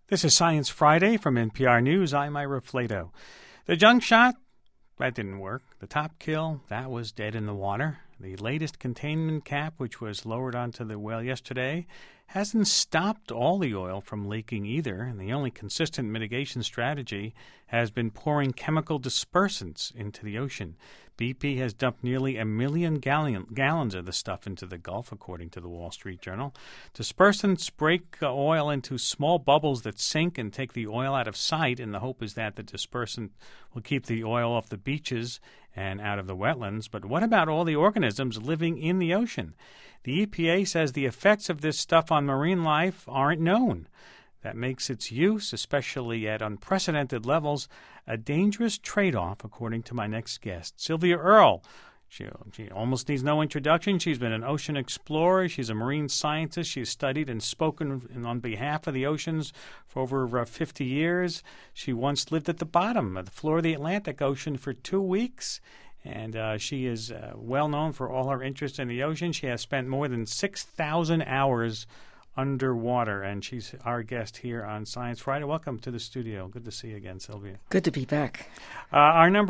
This is Science Friday from NPR News. I'm Ira Flato. The junk shot, that didn't work. The top kill, that was dead in the water. The latest containment cap, which was lowered onto the well yesterday, hasn't stopped all the oil from leaking either, and the only consistent mitigation strategy has been pouring chemical dispersants into the ocean. BP has dumped nearly 1 million gallons of the stuff into the Gulf, according to the Wall Street Journal. Dispersants break oil into small bubbles that sink and take the oil out of sight, and the hope is that the dispersant will keep the oil off the beaches and out of the wetlands. But what about all the organisms living in the ocean? The EPA says the effects of this stuff on marine life aren't known. That makes its use, especially at unprecedented levels, a dangerous trade-off, according to my next guest, Sylvia Earle. She almost needs no introduction. She's been an ocean explorer. She's a marine scientist. She's studied and spoken on behalf of the oceans for over 50 years. She once lived at the bottom of the floor of the Atlantic Ocean for 2 weeks. And she is well known for all her interest in the ocean. She has spent more than 6,000 hours underwater, and she's our guest here on Science Friday. Welcome to the studio. Good to see you again, Sylvia. Good to be back. Our number,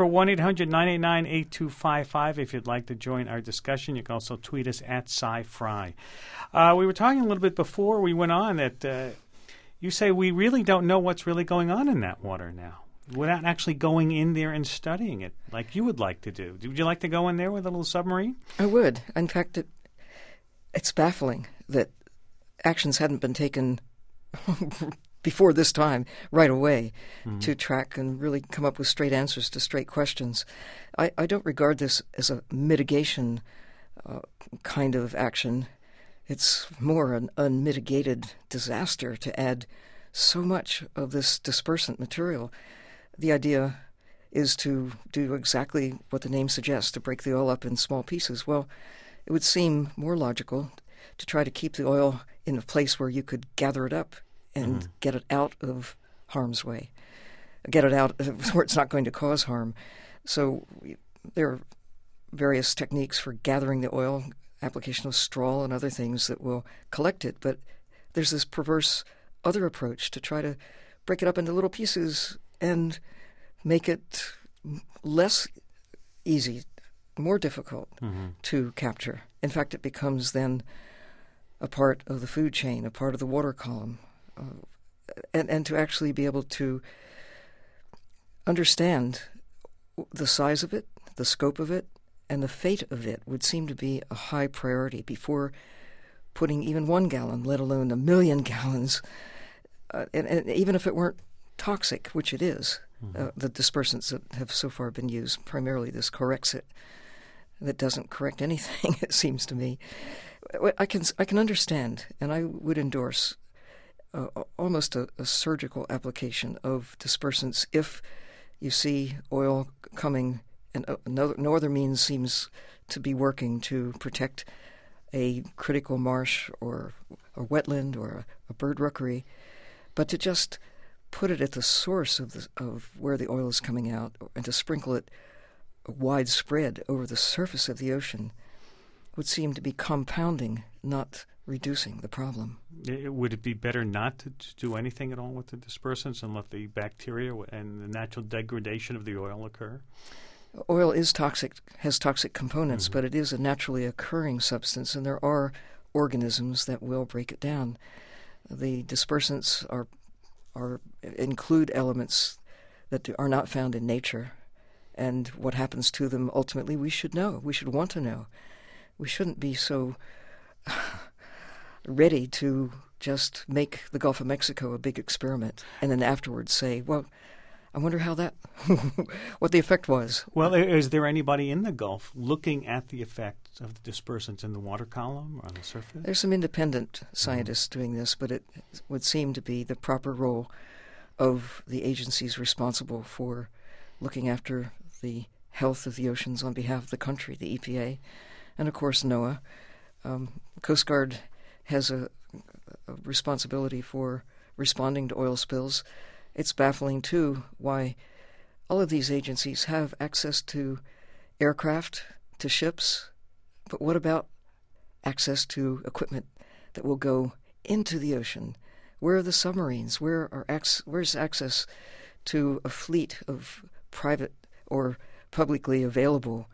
1-800-989-8255. If you'd like to join our discussion, you can also tweet us at SciFri. We were talking a little bit before we went on that you say we really don't know what's really going on in that water now, without actually going in there and studying it like you would like to do. Would you like to go in there with a little submarine? I would. In fact, it's baffling that actions hadn't been taken before this time right away to track and really come up with straight answers to straight questions. I don't regard this as a mitigation kind of action. It's more an unmitigated disaster to add so much of this dispersant material. The idea is to do exactly what the name suggests, to break the oil up in small pieces. Well, it would seem more logical to try to keep the oil in a place where you could gather it up and get it out of harm's way, get it out where it's not going to cause harm. So there are various techniques for gathering the oil, application of straw and other things that will collect it. But there's this perverse other approach to try to break it up into little pieces and make it less easy, more difficult to capture. In fact, it becomes then a part of the food chain, a part of the water column, and to actually be able to understand the size of it, the scope of it, and the fate of it would seem to be a high priority before putting even 1 gallon, let alone 1 million gallons, and even if it weren't toxic, which it is. The dispersants that have so far been used, primarily this Corexit, that doesn't correct anything, it seems to me. I can understand, and I would endorse almost a surgical application of dispersants if you see oil coming, and no other means seems to be working to protect a critical marsh or a wetland or a bird rookery, but to just put it at the source of where the oil is coming out and to sprinkle it widespread over the surface of the ocean would seem to be compounding, not reducing the problem. Would it be better not to do anything at all with the dispersants and let the bacteria and the natural degradation of the oil occur? Oil is toxic, has toxic components, but it is a naturally occurring substance, and there are organisms that will break it down. The dispersants include elements that are not found in nature, and what happens to them ultimately we should know. We should want to know. We shouldn't be so ready to just make the Gulf of Mexico a big experiment and then afterwards say, well, I wonder how what the effect was. Well, is there anybody in the Gulf looking at the effects of the dispersants in the water column or on the surface? There's some independent scientists doing this, but it would seem to be the proper role of the agencies responsible for looking after the health of the oceans on behalf of the country, the EPA, and of course NOAA. Coast Guard has a responsibility for responding to oil spills. It's baffling, too, why all of these agencies have access to aircraft, to ships, but what about access to equipment that will go into the ocean Where are the submarines? Where's access to a fleet of private or publicly available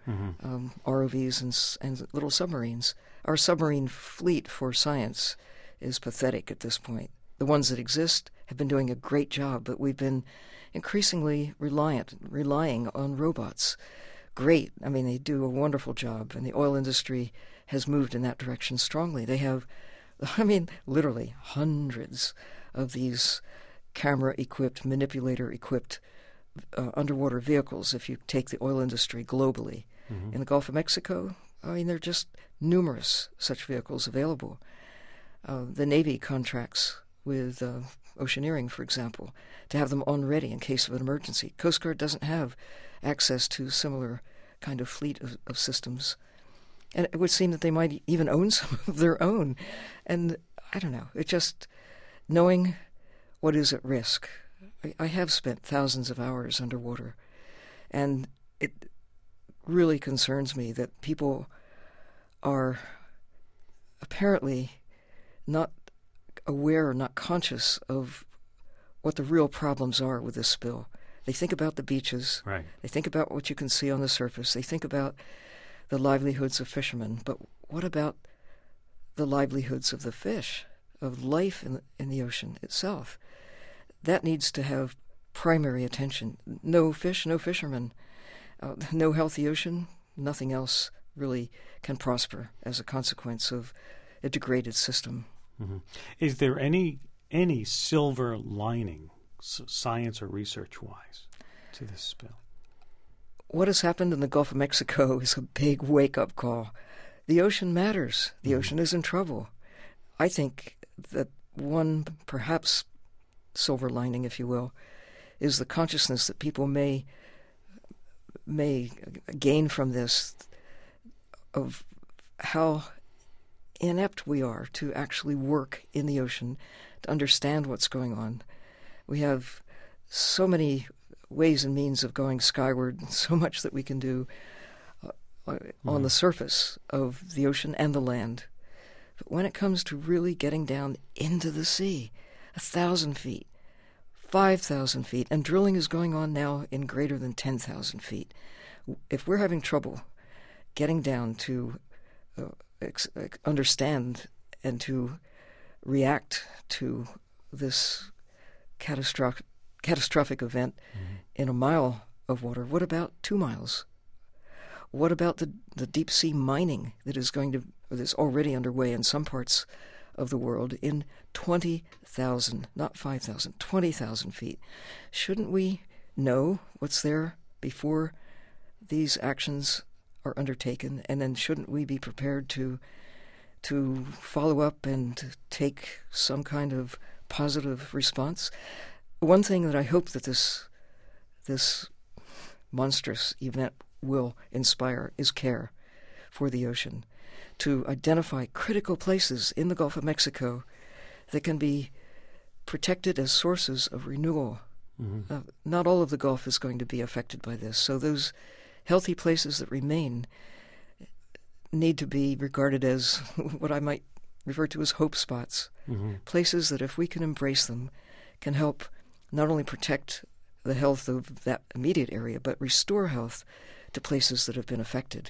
ROVs and little submarines? Our submarine fleet for science is pathetic at this point. The ones that exist have been doing a great job, but we've been increasingly relying on robots. Great. I mean, they do a wonderful job, and the oil industry has moved in that direction strongly. They have, literally hundreds of these camera-equipped, manipulator-equipped underwater vehicles, if you take the oil industry globally. In the Gulf of Mexico, there are just numerous such vehicles available. The Navy contracts with Oceaneering, for example, to have them on ready in case of an emergency. Coast Guard doesn't have access to similar kind of fleet of systems. And it would seem that they might even own some of their own. And I don't know, it just knowing what is at risk. I have spent thousands of hours underwater, and it really concerns me that people are apparently not aware or not conscious of what the real problems are with this spill. They think about the beaches. Right. They think about what you can see on the surface. They think about the livelihoods of fishermen. But what about the livelihoods of the fish, of life in the ocean itself? That needs to have primary attention. No fish, no fishermen. No healthy ocean, nothing else really can prosper as a consequence of a degraded system. Is there any silver lining, science or research-wise, to this spill? What has happened in the Gulf of Mexico is a big wake-up call. The ocean matters. The ocean is in trouble. I think that one, perhaps, silver lining, if you will, is the consciousness that people may gain from this of how inept we are to actually work in the ocean, to understand what's going on. We have so many ways and means of going skyward, so much that we can do on the surface of the ocean and the land. But when it comes to really getting down into the sea, 1,000 feet, 5,000 feet, and drilling is going on now in greater than 10,000 feet. If we're having trouble getting down to understand and to react to this catastrophic event in a mile of water, what about 2 miles? What about the deep sea mining that is that's already underway in some parts of the world in 20,000, not 5,000, 20,000 feet? Shouldn't we know what's there before these actions are undertaken, and then shouldn't we be prepared to follow up and take some kind of positive response? One thing that I hope that this monstrous event will inspire is care for the ocean, to identify critical places in the Gulf of Mexico that can be protected as sources of renewal. Not all of the Gulf is going to be affected by this, so those healthy places that remain need to be regarded as what I might refer to as hope spots, places that if we can embrace them can help not only protect the health of that immediate area, but restore health to places that have been affected.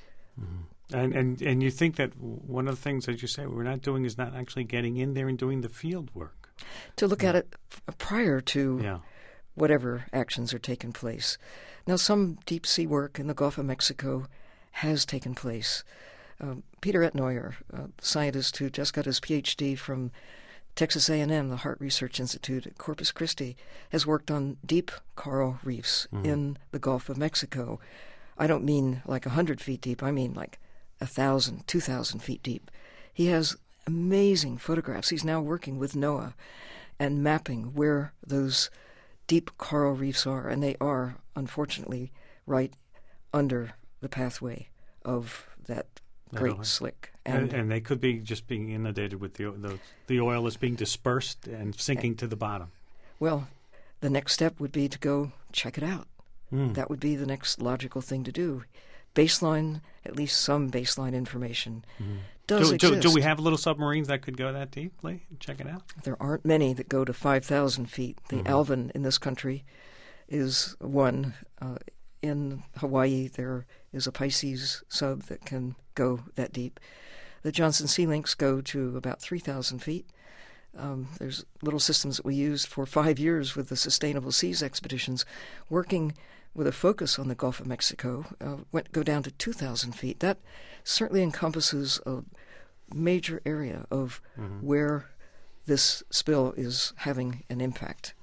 And you think that one of the things, as you say, we're not doing is not actually getting in there and doing the field work. To look at it prior to whatever actions are taking place. Now, some deep-sea work in the Gulf of Mexico has taken place. Peter Etnoyer, a scientist who just got his Ph.D. from Texas A&M, the Hart Research Institute at Corpus Christi, has worked on deep coral reefs in the Gulf of Mexico. I don't mean like 100 feet deep. I mean like 1,000, 2,000 feet deep. He has amazing photographs. He's now working with NOAA and mapping where those deep coral reefs are, and they are, unfortunately, right under the pathway of that great slick. And they could be just being inundated with the oil that's being dispersed and sinking to the bottom. Well, the next step would be to go check it out. That would be the next logical thing to do. Baseline, at least some baseline information does exist. Do we have little submarines that could go that deeply? Check it out. There aren't many that go to 5,000 feet. The Alvin in this country is one. In Hawaii, there is a Pisces sub that can go that deep. The Johnson Sea Lynx go to about 3,000 feet. There's little systems that we used for 5 years with the Sustainable Seas expeditions, working with a focus on the Gulf of Mexico, go down to 2,000 feet. That certainly encompasses a major area of where this spill is having an impact.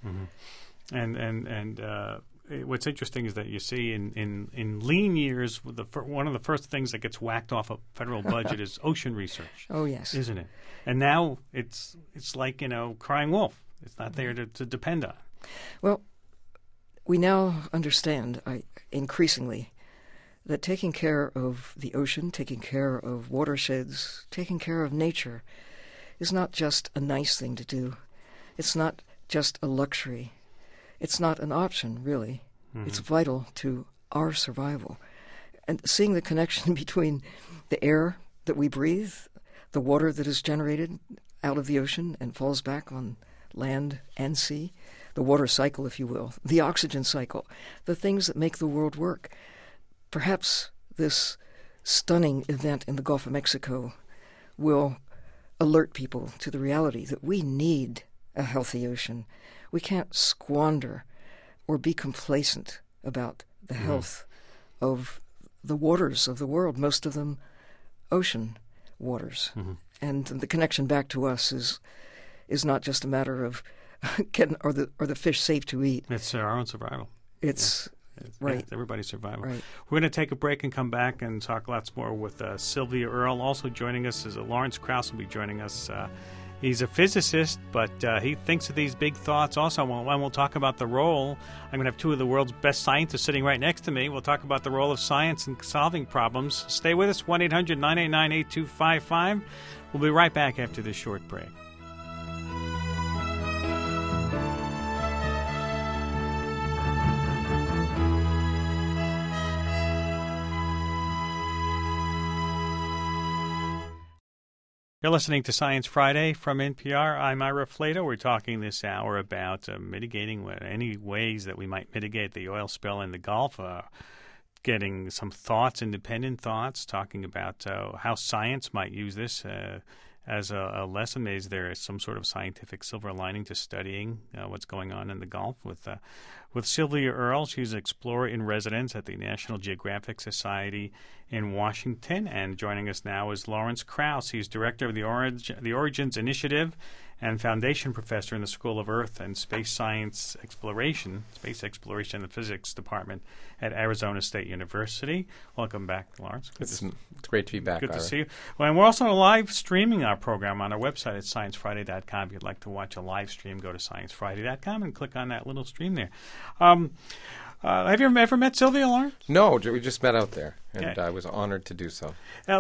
And what's interesting is that you see in lean years, one of the first things that gets whacked off a federal budget is ocean research. Oh, yes. Isn't it? And now it's like, crying wolf. It's not there to depend on. Well, we now understand increasingly that taking care of the ocean, taking care of watersheds, taking care of nature is not just a nice thing to do. It's not just a luxury. It's not an option, really. It's vital to our survival. And seeing the connection between the air that we breathe, the water that is generated out of the ocean and falls back on land and sea, the water cycle, if you will, the oxygen cycle, the things that make the world work. Perhaps this stunning event in the Gulf of Mexico will alert people to the reality that we need a healthy ocean. We can't squander or be complacent about the health of the waters of the world, most of them ocean waters. And the connection back to us is not just a matter of are the fish safe to eat. It's our own survival. It's right. It's everybody's survival. Right. We're going to take a break and come back and talk lots more with Sylvia Earle. Also joining us is Lawrence Krauss will be joining us. He's a physicist, but he thinks of these big thoughts also. And we'll talk about the role. I'm going to have two of the world's best scientists sitting right next to me. We'll talk about the role of science in solving problems. Stay with us, 1-800-989-8255. We'll be right back after this short break. You're listening to Science Friday from NPR. I'm Ira Flato. We're talking this hour about mitigating any ways that we might mitigate the oil spill in the Gulf, getting some thoughts, independent thoughts, talking about how science might use this as a lesson. Is there some sort of scientific silver lining to studying what's going on in the Gulf? With Sylvia Earle, she's an explorer in residence at the National Geographic Society in Washington. And joining us now is Lawrence Krauss. He's director of the Origins Initiative and foundation professor in the School of Earth and Space Exploration and the Physics Department at Arizona State University. Welcome back, Lawrence. It's great to be back, Good Ira. to see you. Well, and we're also live streaming our program on our website at sciencefriday.com. If you'd like to watch a live stream, go to sciencefriday.com and click on that little stream there. Have you ever met Sylvia, Lawrence? No, we just met out there, and Okay. I was honored to do so.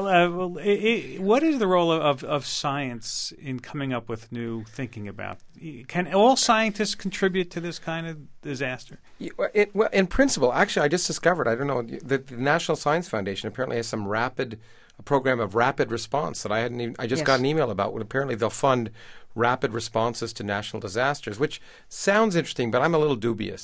What is the role of science in coming up with new thinking about? Can all scientists contribute to this kind of disaster? Well, in principle, actually, I just discovered, I don't know, the National Science Foundation apparently has some a program of rapid response that I just got an email about. When apparently they'll fund rapid responses to national disasters, which sounds interesting, but I'm a little dubious.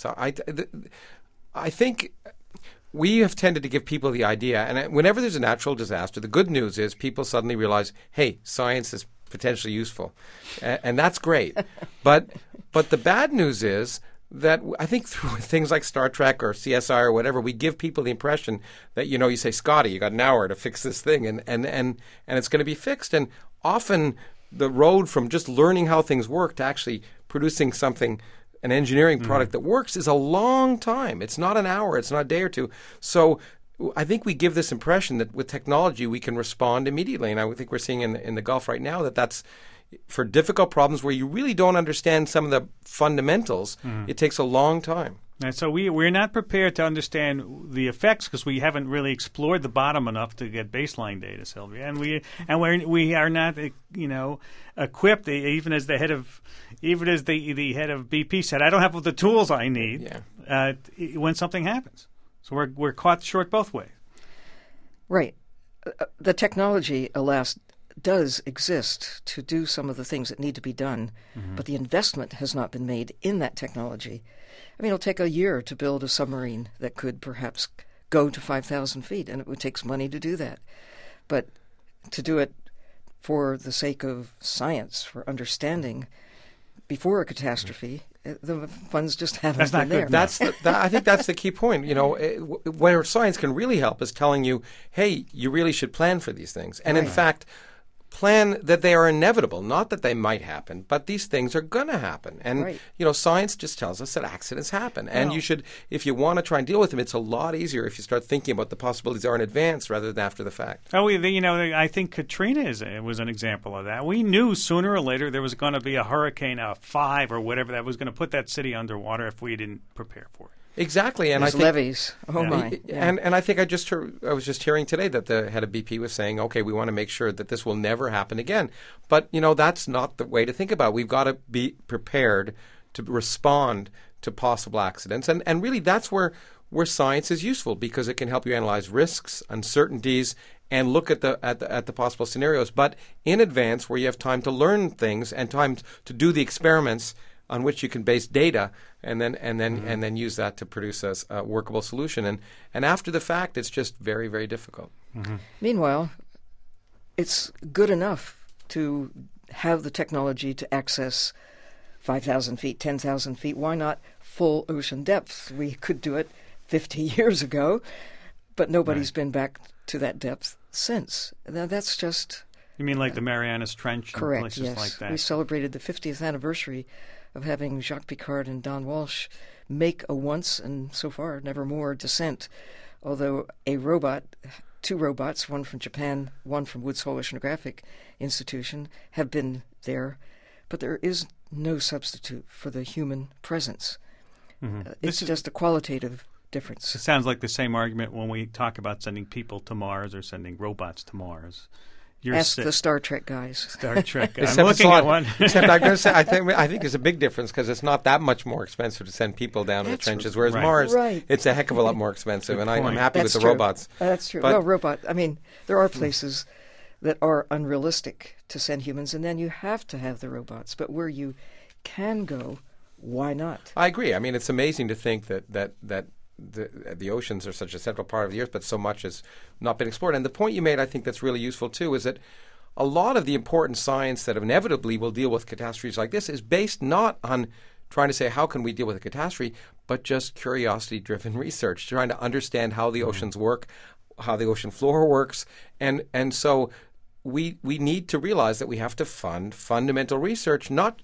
I think we have tended to give people the idea, and whenever there's a natural disaster, the good news is people suddenly realize, hey, science is potentially useful, and that's great. But the bad news is that I think through things like Star Trek or CSI or whatever, we give people the impression that, you say, Scotty, you got an hour to fix this thing, and it's going to be fixed. And often the road from just learning how things work to actually producing something, an engineering product that works, is a long time. It's not an hour. It's not a day or two. So I think we give this impression that with technology we can respond immediately. And I think we're seeing in the Gulf right now that's for difficult problems where you really don't understand some of the fundamentals. It takes a long time. And so we're not prepared to understand the effects because we haven't really explored the bottom enough to get baseline data, Sylvia. And we are not equipped. Even as the head of BP said, I don't have the tools I need when something happens. So we're caught short both ways. Right. The technology, alas, does exist to do some of the things that need to be done, but the investment has not been made in that technology. I mean, it'll take a year to build a submarine that could perhaps go to 5,000 feet, and it would take money to do that. But to do it for the sake of science, for understanding before a catastrophe, the funds just haven't been there. I think that's the key point. You know, where science can really help is telling you, hey, you really should plan for these things. And in fact, plan that they are inevitable, not that they might happen, but these things are going to happen. And, you know, science just tells us that accidents happen. And you should, if you want to try and deal with them, it's a lot easier if you start thinking about the possibilities are in advance rather than after the fact. Oh, you know, I think Katrina was an example of that. We knew sooner or later there was going to be a hurricane, a 5 or whatever, that was going to put that city underwater if we didn't prepare for it. Exactly, and There's I think levees. Oh my! Yeah. And I think I was just hearing today that the head of BP was saying, okay, we want to make sure that this will never happen again. But you know, that's not the way to think about it. We've got to be prepared to respond to possible accidents, and really that's where science is useful, because it can help you analyze risks, uncertainties, and look at the possible scenarios, but in advance, where you have time to learn things and time to do the experiments on which you can base data, and then use that to produce a workable solution. And after the fact, it's just very, very difficult. Meanwhile, it's good enough to have the technology to access 5,000 feet, 10,000 feet. Why not full ocean depth? We could do it 50 years ago, but nobody's been back to that depth since. Now, that's just... You mean like the Marianas Trench and correct, places yes. like that? We celebrated the 50th anniversary of having Jacques Piccard and Don Walsh make a once and so far nevermore descent, although two robots, one from Japan, one from Woods Hole Oceanographic Institution, have been there, but there is no substitute for the human presence. It's just a qualitative difference. It sounds like the same argument when we talk about sending people to Mars or sending robots to Mars. Ask the Star Trek guys. Star Trek. I'm looking at one. Except I'm going to say, I think there's a big difference, because it's not that much more expensive to send people down to the trenches, whereas Mars, it's a heck of a lot more expensive. And I'm happy with the robots. That's true. Well, I mean, there are places that are unrealistic to send humans, and then you have to have the robots. But where you can go, why not? I agree. I mean, it's amazing to think that the oceans are such a central part of the Earth, but so much has not been explored. And the point you made, I think that's really useful too, is that a lot of the important science that inevitably will deal with catastrophes like this is based not on trying to say how can we deal with a catastrophe, but just curiosity-driven research, trying to understand how the oceans work, how the ocean floor works, and so we need to realize that we have to fund fundamental research, not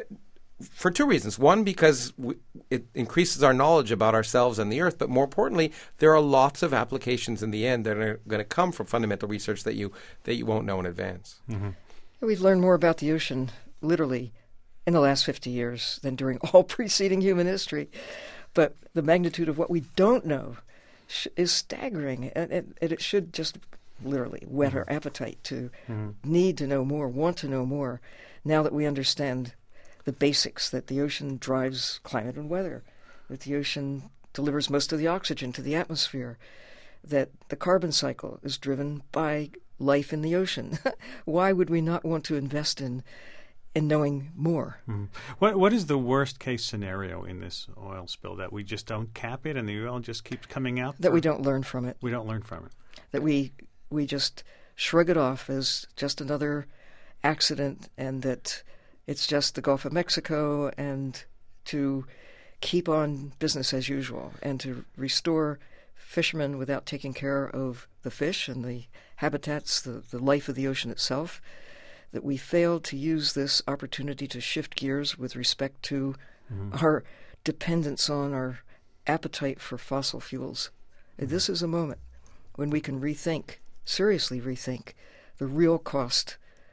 for two reasons. One, because it increases our knowledge about ourselves and the Earth, but more importantly, there are lots of applications in the end that are going to come from fundamental research that you won't know in advance. We've learned more about the ocean, literally, in the last 50 years than during all preceding human history. But the magnitude of what we don't know is staggering, and it should just literally whet our appetite to need to know more, want to know more, now that we understand the basics, that the ocean drives climate and weather, that the ocean delivers most of the oxygen to the atmosphere, that the carbon cycle is driven by life in the ocean. Why would we not want to invest in knowing more? What is the worst case scenario in this oil spill? That we just don't cap it and the oil just keeps coming out? That we don't learn from it. We don't learn from it. That we just shrug it off as just another accident, and that it's just the Gulf of Mexico, and to keep on business as usual and to restore fishermen without taking care of the fish and the habitats, the life of the ocean itself, that we failed to use this opportunity to shift gears with respect to our dependence on our appetite for fossil fuels. This is a moment when we can seriously rethink the real cost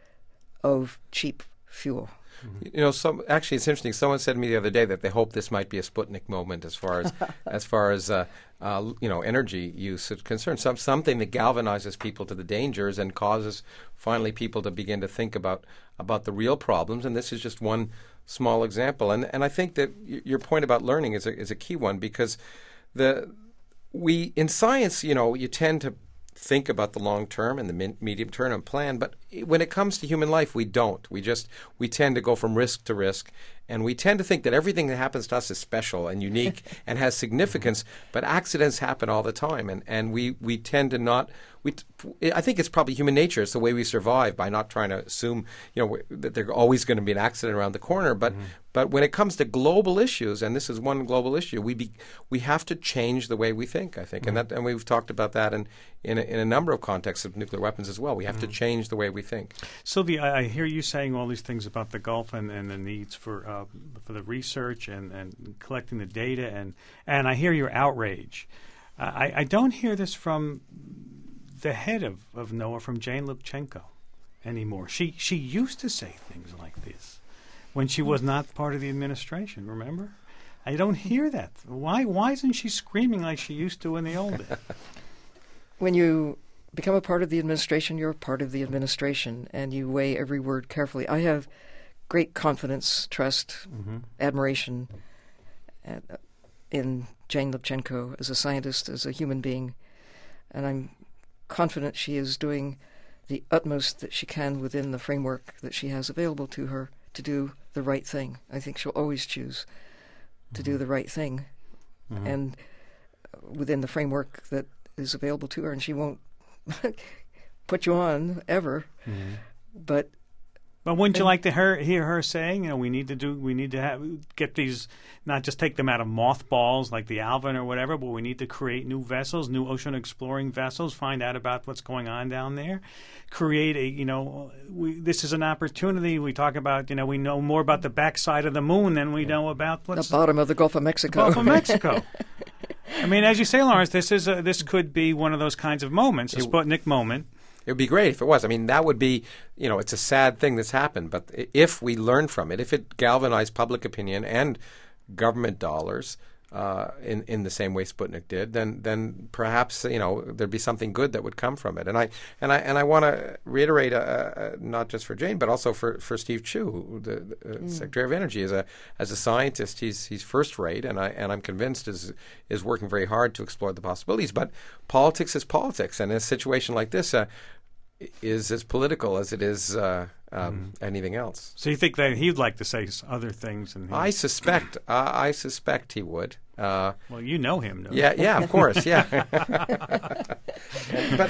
of cheap fuel. You know, actually, it's interesting. Someone said to me the other day that they hope this might be a Sputnik moment as far as energy use is concerned. Something that galvanizes people to the dangers and causes finally people to begin to think about the real problems. And this is just one small example. And I think that your point about learning is a key one, because in science, you tend to think about the long term and the medium term and plan, but when it comes to human life, we don't. We tend to go from risk to risk, and we tend to think that everything that happens to us is special and unique and has significance. But accidents happen all the time, and we tend to not. I think it's probably human nature. It's the way we survive, by not trying to assume, that there's always going to be an accident around the corner. But when it comes to global issues, and this is one global issue, we have to change the way we think. I think, and we've talked about that in a number of contexts of nuclear weapons as well. We have to change the way we think. Sylvie, I hear you saying all these things about the Gulf and the needs for the research and collecting the data, and I hear your outrage. I don't hear this from the head of NOAA, from Jane Lubchenco, anymore. She used to say things like this when she was not part of the administration, remember? I don't hear that. Why isn't she screaming like she used to in the old days? When you become a part of the administration, you're a part of the administration, and you weigh every word carefully. I have great confidence, trust, admiration in Jane Lubchenco as a scientist, as a human being, and I'm confident she is doing the utmost that she can within the framework that she has available to her to do the right thing. I think she'll always choose to do the right thing, and within the framework that is available to her, and she won't put you on ever. But wouldn't you like to hear her saying, we need to get these, not just take them out of mothballs like the Alvin or whatever, but we need to create new vessels, new ocean exploring vessels, find out about what's going on down there, create this is an opportunity. We talk about, we know more about the backside of the moon than we know about the bottom of the Gulf of Mexico. Gulf of Mexico. I mean, as you say, Lawrence, this could be one of those kinds of moments, a Sputnik moment. It would be great if it was. I mean, that would be, it's a sad thing that's happened. But if we learn from it, if it galvanized public opinion and government dollars in the same way Sputnik did, then perhaps there'd be something good that would come from it. And I want to reiterate, not just for Jane, but also for Steve Chu, the Secretary of Energy, as a scientist, he's first rate, and I'm convinced is working very hard to explore the possibilities. But politics is politics, and in a situation like this, is as political as it is anything else. So you think that he'd like to say other things? I suspect he would. Well, you know him, though. Yeah, of course, yeah. But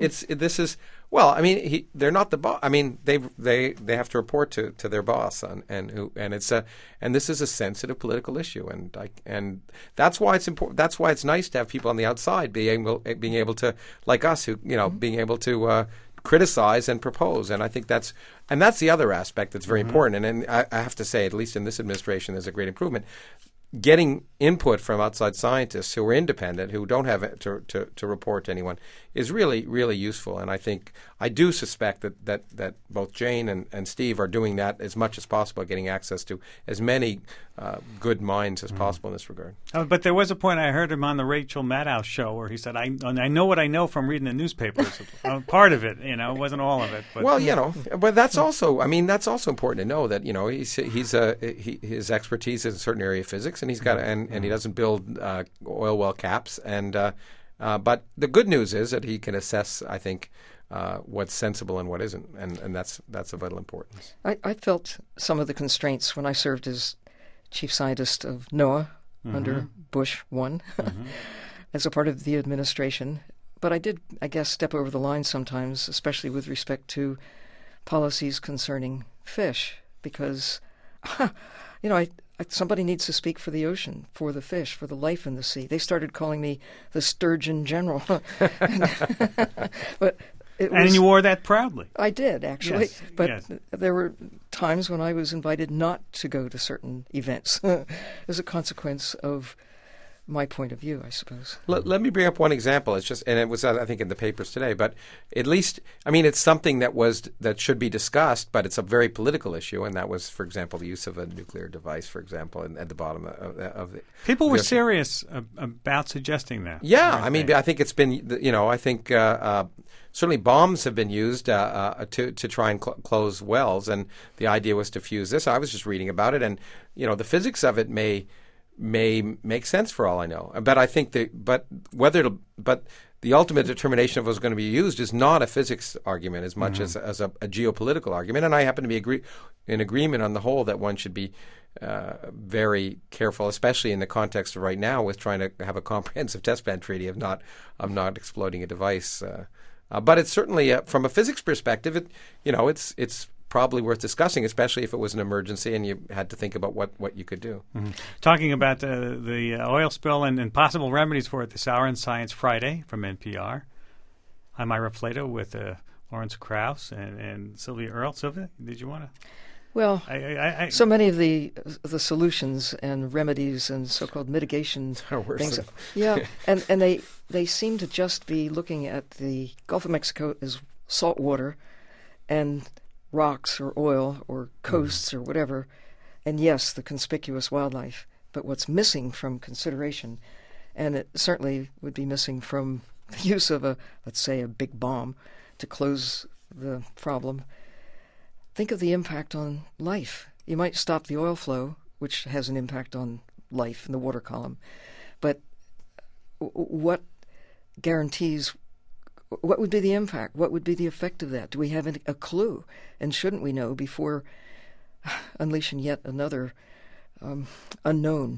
they're not the boss. I mean, they have to report to their boss, and this is a sensitive political issue, and that's why it's important. That's why it's nice to have people on the outside being able to, like us, who being able to criticize and propose. And I think that's the other aspect that's very important. And I have to say, at least in this administration, there's a great improvement. Getting input from outside scientists who are independent, who don't have to report to anyone, is really, really useful. And I do suspect that both Jane and Steve are doing that as much as possible, getting access to as many good minds as possible in this regard. But there was a point I heard him on the Rachel Maddow show where he said, I know what I know from reading the newspapers. Part of it, it wasn't all of it. But. Well, but that's also important to know that, his expertise is in a certain area of physics, and he's got and he doesn't build oil well caps, but the good news is that he can assess, I think, what's sensible and what isn't, and that's of vital importance. I felt some of the constraints when I served as chief scientist of NOAA under Bush 1 as a part of the administration, but I did, I guess, step over the line sometimes, especially with respect to policies concerning fish, because somebody needs to speak for the ocean, for the fish, for the life in the sea. They started calling me the Sturgeon General. But and you wore that proudly. I did, actually. Yes, but there were times when I was invited not to go to certain events as a consequence of my point of view, I suppose. Let me bring up one example. It's just, and it was, I think, in the papers today. But at least, it's something that should be discussed, but it's a very political issue. And that was, for example, the use of a nuclear device, for example, at the bottom of the. People were serious about suggesting that. Yeah, I think it's been. Certainly, bombs have been used to try and close wells, and the idea was to fuse this. I was just reading about it, and the physics of it may may make sense for all I know. But I think but the ultimate determination of what's going to be used is not a physics argument as much as a geopolitical argument. And I happen to be in agreement on the whole that one should be very careful, especially in the context of right now with trying to have a comprehensive test ban treaty of not exploding a device. But it's certainly from a physics perspective, it's probably worth discussing, especially if it was an emergency and you had to think about what you could do. Mm-hmm. Talking about the oil spill and possible remedies for it this hour in Science Friday from NPR. I'm Ira Flato with Lawrence Krauss and Sylvia Earle. Sylvia, did you want to? Well, so many of the solutions and remedies and so-called mitigation things, and they seem to just be looking at the Gulf of Mexico as salt water and rocks or oil or coasts or whatever, and yes, the conspicuous wildlife. But what's missing from consideration, and it certainly would be missing from the use of let's say a big bomb to close the problem. Think of the impact on life. You might stop the oil flow, which has an impact on life in the water column, but what guarantees? What would be the impact? What would be the effect of that? Do we have a clue? And shouldn't we know before unleashing yet another unknown?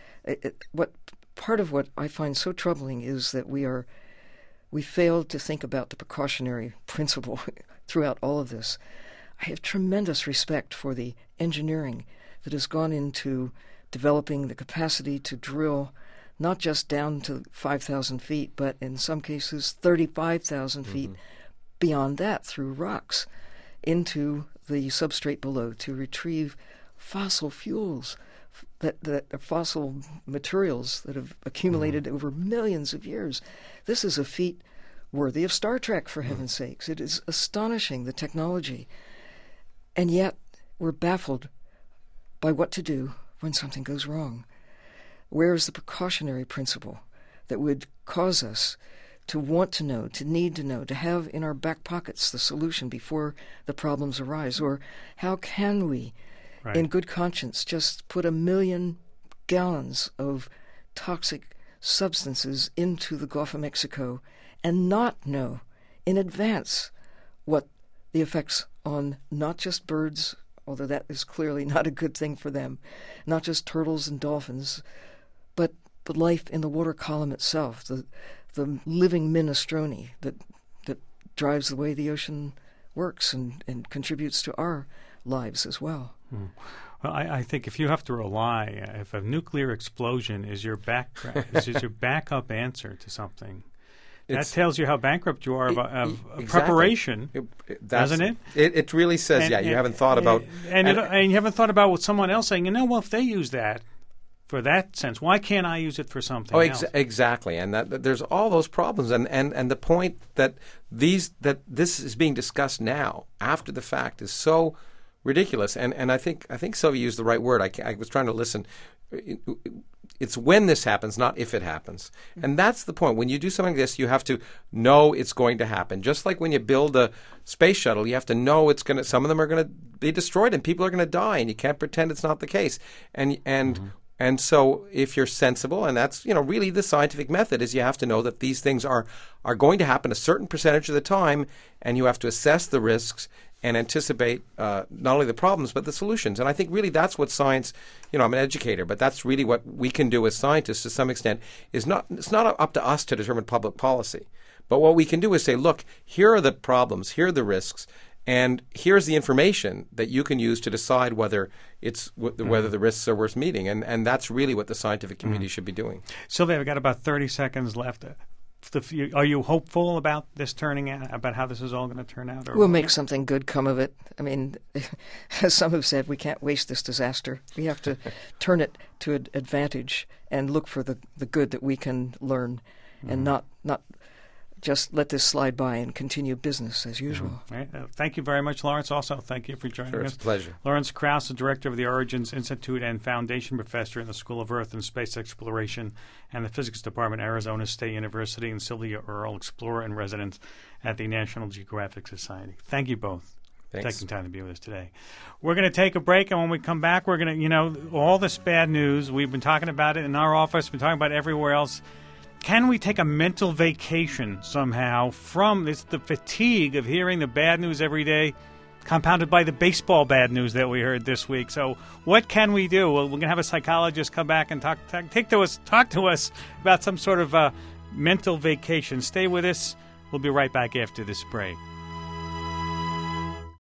Part of what I find so troubling is that we failed to think about the precautionary principle throughout all of this. I have tremendous respect for the engineering that has gone into developing the capacity to drill not just down to 5,000 feet, but in some cases 35,000 feet beyond that through rocks into the substrate below to retrieve fossil fuels, that fossil materials that have accumulated over millions of years. This is a feat worthy of Star Trek, for heaven's sakes. It is astonishing, the technology. And yet we're baffled by what to do when something goes wrong. Where is the precautionary principle that would cause us to want to know, to need to know, to have in our back pockets the solution before the problems arise? Or how can we, in good conscience, just put 1 million gallons of toxic substances into the Gulf of Mexico and not know in advance what the effects on not just birds, although that is clearly not a good thing for them, not just turtles and dolphins, but the life in the water column itself, the living minestrone that drives the way the ocean works and contributes to our lives as well. Well, I think if you have to rely, if a nuclear explosion is your backup answer to something, that tells you how bankrupt you are of preparation, doesn't it? It really says, you haven't thought about... And you haven't thought about what someone else saying, if they use that for that sense, why can't I use it for something else? Exactly. And that there's all those problems. And the point that this is being discussed now, after the fact, is so ridiculous. And I think Sylvia used the right word. I was trying to listen. It's when this happens, not if it happens. And that's the point. When you do something like this, you have to know it's going to happen. Just like when you build a space shuttle, you have to know some of them are going to be destroyed and people are going to die, and you can't pretend it's not the case. And so if you're sensible, and that's, really the scientific method, is you have to know that these things are going to happen a certain percentage of the time, and you have to assess the risks and anticipate not only the problems but the solutions. And I think really that's what science, I'm an educator, but that's really what we can do as scientists to some extent. It's not up to us to determine public policy. But what we can do is say, look, here are the problems, here are the risks, and here's the information that you can use to decide whether the risks are worth meeting. And that's really what the scientific community should be doing. Sylvia, we've got about 30 seconds left. Are you hopeful about this turning out, about how this is all going to turn out? We'll make something good come of it. I mean, as some have said, we can't waste this disaster. We have to turn it to an advantage and look for the good that we can learn, and not just let this slide by and continue business as usual. Right. Thank you very much, Lawrence. Also, thank you for joining us. It's a pleasure. Lawrence Krauss, the director of the Origins Institute and Foundation Professor in the School of Earth and Space Exploration and the Physics Department at Arizona State University, and Sylvia Earle, explorer and resident at the National Geographic Society. Thank you both. taking time to be with us today. We're going to take a break, and when we come back, we're going to, all this bad news, we've been talking about it in our office, been talking about it everywhere else. Can we take a mental vacation somehow from the fatigue of hearing the bad news every day, compounded by the baseball bad news that we heard this week? So what can we do? Well, we're going to have a psychologist come back and talk to us about some sort of mental vacation. Stay with us. We'll be right back after this break.